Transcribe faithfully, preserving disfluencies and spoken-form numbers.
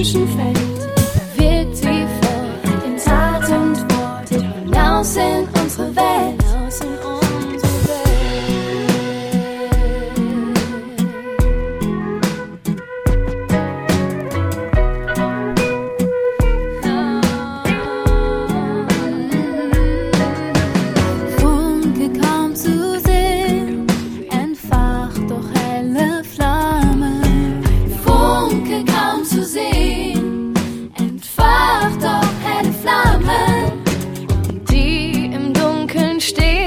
Menschen fällt, wirkt sie fort in Tat und Wort hinaus in unsere Welt. Hinaus in unsere Welt. Funke kaum zu sehen, entfacht doch helle Flamme. Funke kaum zu sehen, entfacht doch helle Flamme. Die im Dunkeln stehen.